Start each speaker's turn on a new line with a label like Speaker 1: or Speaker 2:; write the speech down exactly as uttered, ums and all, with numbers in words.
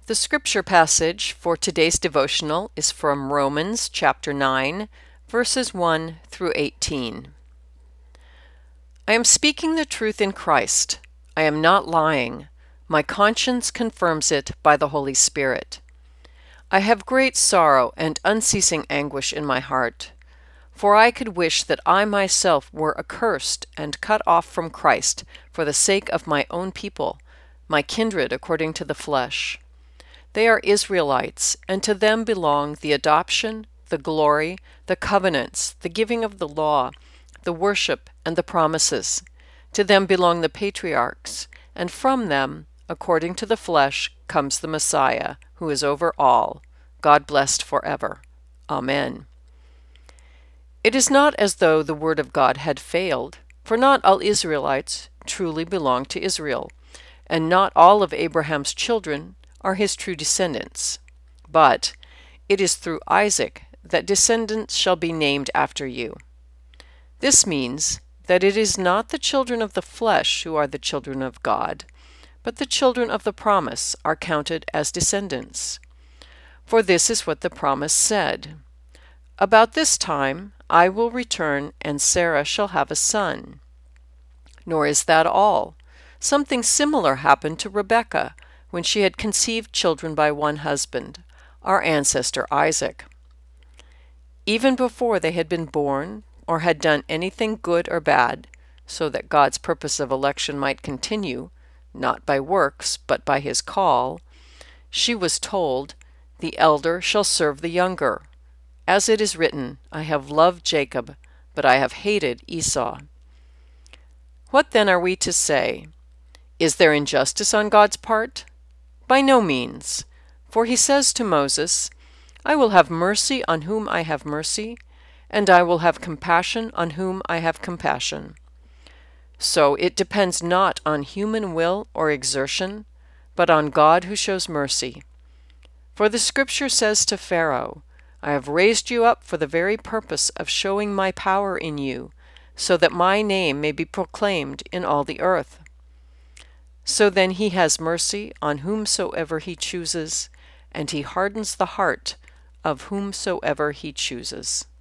Speaker 1: The scripture passage for today's devotional is from Romans chapter nine, verses one through eighteen. I am speaking the truth in Christ. I am not lying. My conscience confirms it by the Holy Spirit. I have great sorrow and unceasing anguish in my heart, for I could wish that I myself were accursed and cut off from Christ for the sake of my own people, my kindred according to the flesh. They are Israelites, and to them belong the adoption, the glory, the covenants, the giving of the law, the worship, and the promises. To them belong the patriarchs, and from them, according to the flesh, comes the Messiah, who is over all, God blessed forever. Amen. It is not as though the word of God had failed, for not all Israelites truly belong to Israel, and not all of Abraham's children are his true descendants. But it is through Isaac that descendants shall be named after you. This means that it is not the children of the flesh who are the children of God, but the children of the promise are counted as descendants. For this is what the promise said: "About this time I will return, and Sarah shall have a son." Nor is that all. Something similar happened to Rebekah when she had conceived children by one husband, our ancestor Isaac. Even before they had been born or had done anything good or bad, so that God's purpose of election might continue, not by works, but by his call, she was told, "The elder shall serve the younger." As it is written, "I have loved Jacob, but I have hated Esau." What then are we to say? Is there injustice on God's part? By no means. For he says to Moses, "I will have mercy on whom I have mercy, and I will have compassion on whom I have compassion." So it depends not on human will or exertion, but on God who shows mercy. For the scripture says to Pharaoh, "I have raised you up for the very purpose of showing my power in you, so that my name may be proclaimed in all the earth." So then he has mercy on whomsoever he chooses, and he hardens the heart of whomsoever he chooses.